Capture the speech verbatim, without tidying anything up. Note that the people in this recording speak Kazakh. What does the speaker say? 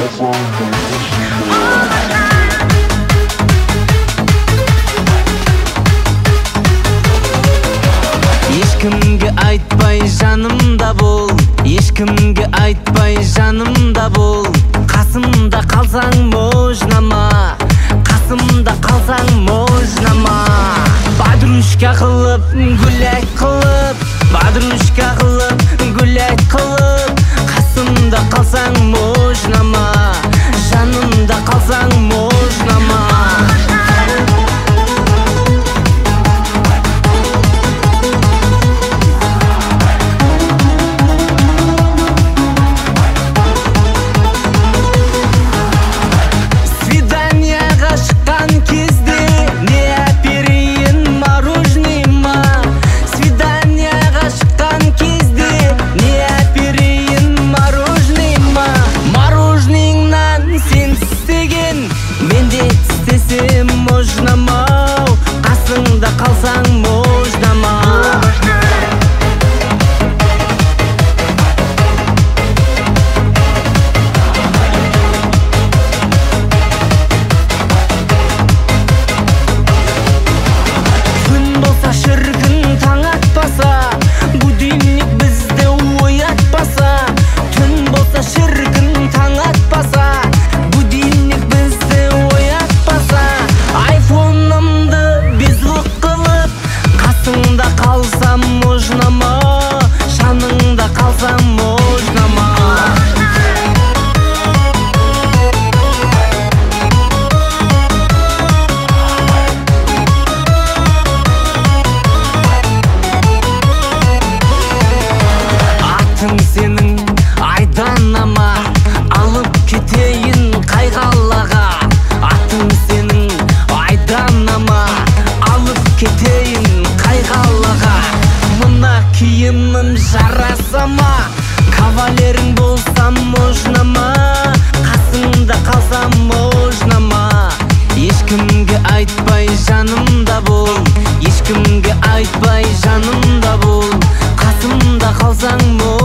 Ешкімге айтпай жанымда бол, ешкімге айтпай жанымда бол. Қасымда қалсаң можнама, қасымда қалсаң можнама. Подружка қылып, гулять қылып, подружка қылып, гулять қылып. Қасымда қалсаң можнама, жанымда қалсаң можнама. Можнама, қасыңда қалсаң можнама. Күн болса шіркін таң атпаса, будильник бізді оятпаса. Түн болса шіркін таң атпаса, будильник бізді оятпаса. Айфонымды безлік қылып, қасыңда қалсам можнама, жаныңда қалсам можнама. Атың сенің айданама, алып кетейін қай қалаға. Атың сенің айданама, алып кетейін қай қалаға. Мына киімім жарасама, кавалерің болсам можнама, қасыңда қалсам можнама. Ешкімге айтпай жанымда бол, ешкімге айтпай жанымда бол. Қасымда қалсаң можнама.